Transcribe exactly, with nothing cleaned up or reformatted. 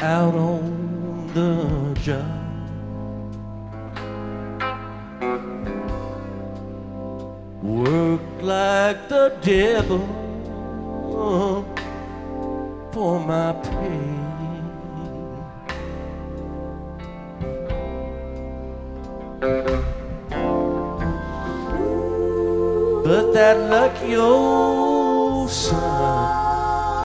out on the job. Worked like the devil for my pay. But that lucky old son